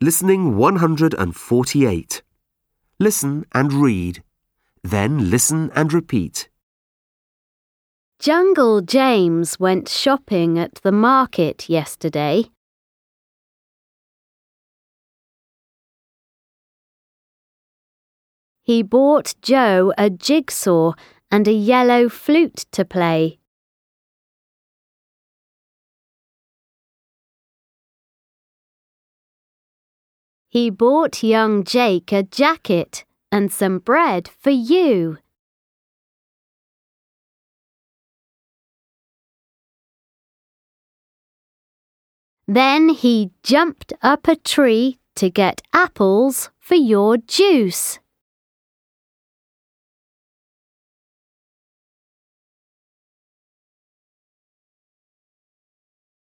Listening 148. Listen and read. Then listen and repeat. Jungle James went shopping at the market yesterday. He bought Joe a jigsaw and a yellow flute to play. He bought young Jake a jacket and some bread for you. Then he jumped up a tree to get apples for your juice.